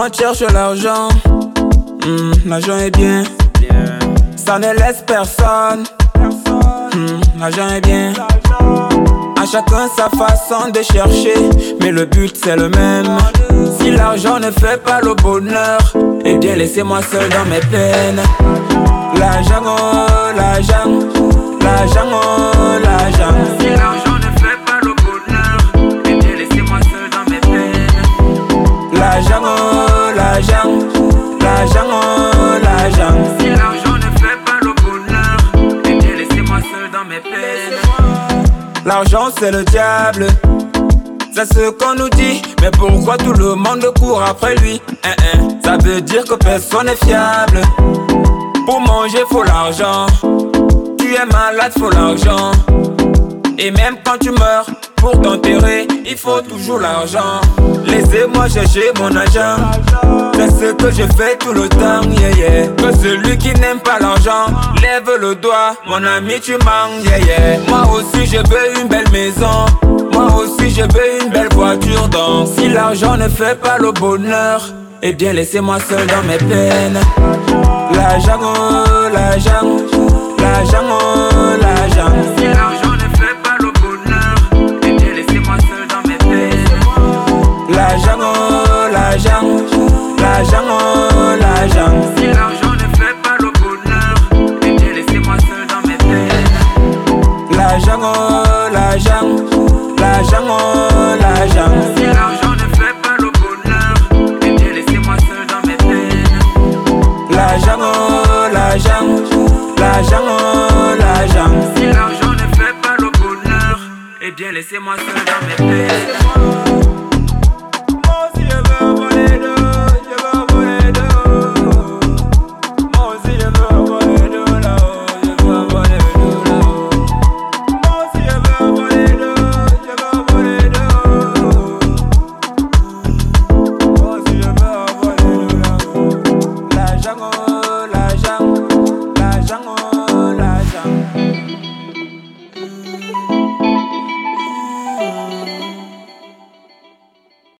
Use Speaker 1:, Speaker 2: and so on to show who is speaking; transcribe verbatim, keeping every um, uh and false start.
Speaker 1: monde cherche l'argent. Mmh, l'argent est bien, ça ne laisse personne. Mmh, l'argent est bien. À chacun sa façon de chercher, mais le but c'est le même. Si l'argent ne fait pas le bonheur, eh bien laissez-moi seul dans mes peines. L'argent, oh, l'argent, l'argent, oh, l'argent. Si l'argent ne fait pas le bonheur, eh bien laissez-moi seul dans mes peines. L'argent, oh, l'argent, l'argent, oh, l'argent. Si l'argent ne fait pas le bonheur, eh bien laissez-moi seul dans mes peines. L'argent c'est le diable, c'est ce qu'on nous dit. Mais pourquoi tout le monde court après lui? hein, hein. Ça veut dire que personne n'est fiable. Pour manger faut l'argent, tu es malade faut l'argent. Et même quand tu meurs, pour t'enterrer, il faut toujours l'argent. Laissez-moi chercher mon argent, c'est ce que je fais tout le temps, yeah, yeah. Que celui qui n'aime pas l'argent, lève le doigt, mon ami tu manques, yeah, yeah. Moi aussi je veux une belle maison, moi aussi je veux une belle voiture. Donc si l'argent ne fait pas le bonheur, eh bien laissez-moi seul dans mes peines. L'argent, oh, l'argent, l'argent, oh, l'argent. Si l'argent ne fait pas le bonheur, eh bien laissez-moi seul dans mes peines. L'argent, oh, l'argent, l'argent, oh, l'argent. Si l'argent ne fait pas le bonheur, eh bien laissez-moi seul dans mes peines. L'argent, oh, l'argent, l'argent, oh, l'argent. Si l'argent ne fait pas le bonheur, eh bien laissez-moi seul dans mes peines. L'argent, oh, l'argent, l'argent, oh, l'argent. Si l'argent ne fait pas le bonheur, eh bien laissez-moi seul dans mes peines. Moi aussi je veux voler d'eau, je veux voler d'eau. Moi aussi je veux voler d'eau là-haut, je veux voler d'eau là-haut. Moi aussi je veux voler d'eau, je veux voler d'eau. Moi aussi je veux voler d'eau là-haut. L'argent, oh, l'argent.